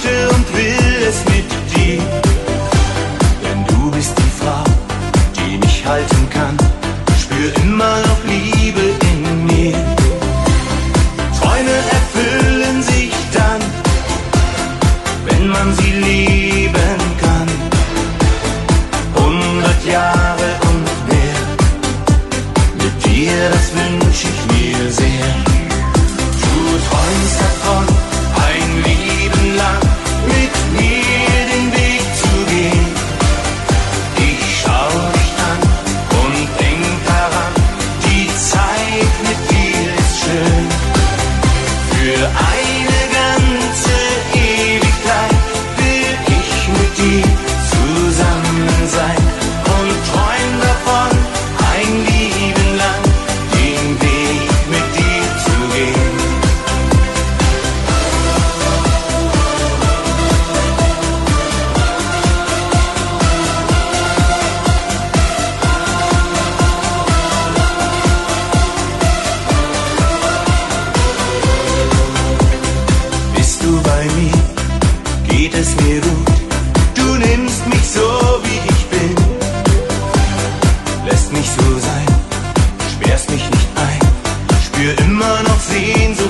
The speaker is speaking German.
heute und will es mit dir. Denn du bist die Frau, die mich halten kann. Spür immer noch Liebe in mir. Träume erfüllen sich dann, wenn man sie lieben kann. 100 Jahre und mehr, mit dir, das wünsch ich mir sehr. Du träumst davon, ein Leben lang mit mir den Weg zu gehen. Ich schau dich an und denk daran, die Zeit mit dir ist schön. Für eine ganze Ewigkeit will ich mit dir zusammen sein und träum davon, ein Leben lang den Weg mit dir zu gehen. Bist du bei mir, geht es mir gut. Du nimmst mich so, wie ich bin. Lässt mich so sein, sperrst mich nicht ein. Spür immer noch Sehnsucht